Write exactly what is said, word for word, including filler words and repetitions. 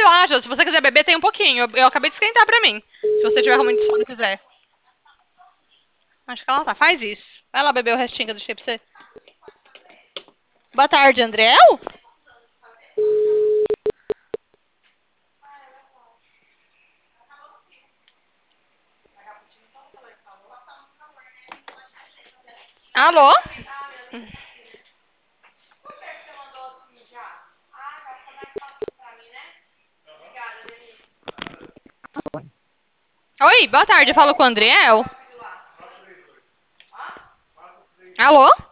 lá, Jô. Se você quiser beber, tem um pouquinho. Eu, eu acabei de esquentar pra mim. Se você tiver com muito sono e quiser. Acho que ela tá. Faz isso. Vai lá beber o restinho que eu deixei pra você. Boa tarde, Andréu? Alô? Oi, boa tarde. Eu falo com o Andriel. Alô?